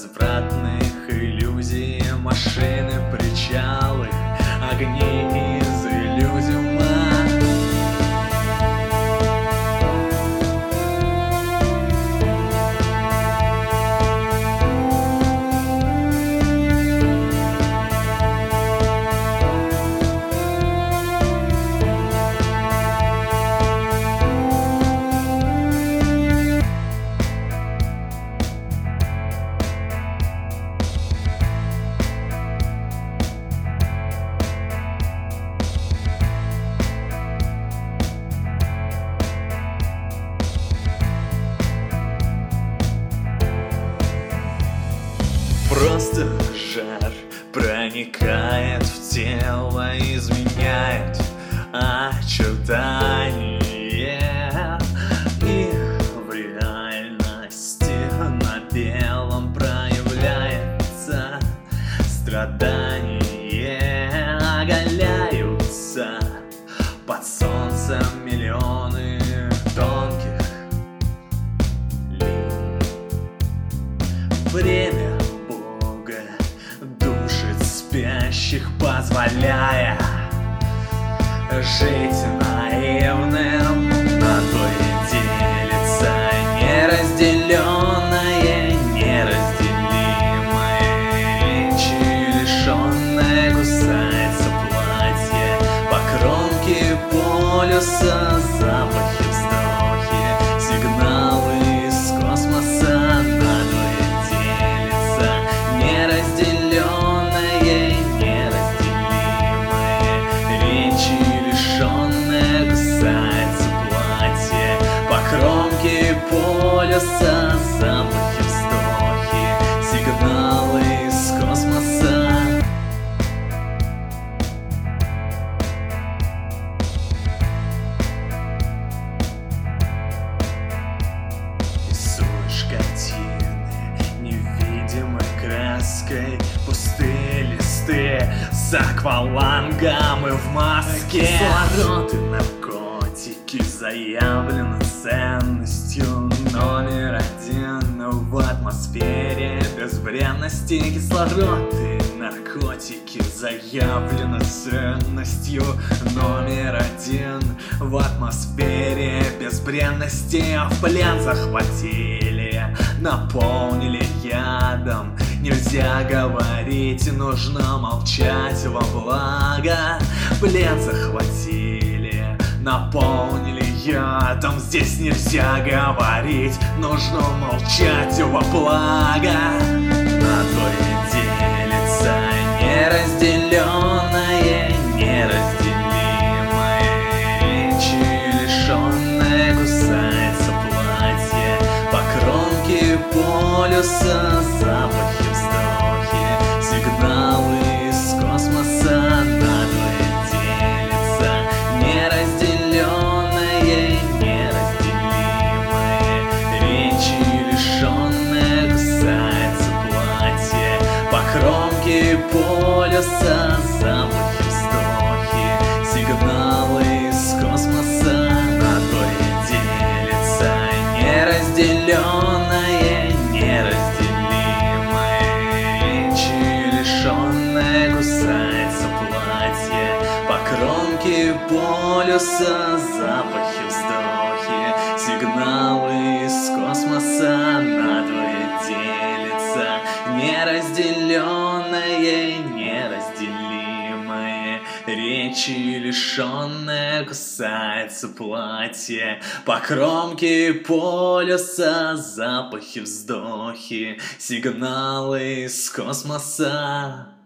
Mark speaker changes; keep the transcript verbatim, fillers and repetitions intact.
Speaker 1: развратных иллюзий, машины, причалы, огни из иллюзиума. Просто жар проникает в тело, изменяет очертания, и в реальности на белом проявляется страдание. Оголяются под солнцем миллионы тонких линий. Время спящих, позволяя жить наивным, на то и делится неразделенное, неразделимое. Речи лишенное кусается платье по кромке полюса, запахи, вздохи, сигналы из космоса, на то и делится неразделенное. Кромки полюса, запахи, вздохи, сигналы из космоса. Рисуешь картины невидимой краской, пустые листы с аквалангом и в маске. Кислород и наркотики заявлены ценностью номер один в атмосфере безвредности. Кислород и наркотики заявлены ценностью номер один в атмосфере безвредности. В плен захватили, наполнили ядом. Нельзя говорить, нужно молчать во благо. Плен захватили, наполнили ядом. Здесь нельзя говорить, нужно молчать во благо. На то и делится неразделенное, неразделимое. Речи лишенное кусается платье по кромке полюса, запахи, вздохи, сигналы из космоса. На то и делится неразделенное, неразделимое. Речи лишенное кусается платье по кромке полюса, запахи, вздохи, сигналы из космоса. На то и делится неразделенное, неразделимое. Речи лишенное кусается платье по кромке полюса, запахи, вздохи, сигналы из космоса. На то и делится неразделенное, неразделимое. Речи лишенное кусается платье по кромке полюса, запахи, вздохи, сигналы из космоса.